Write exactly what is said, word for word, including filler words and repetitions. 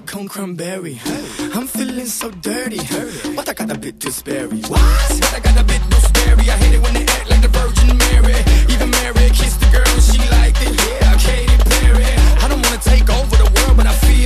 cone cranberry. I'm feeling so dirty, but I got a bit too sperry. What? But I got a bit too sperry. I hate it when they act like the Virgin Mary. Even Mary kissed the girl and she liked it. Yeah, Katy Perry. I don't wanna take over the world, but I feel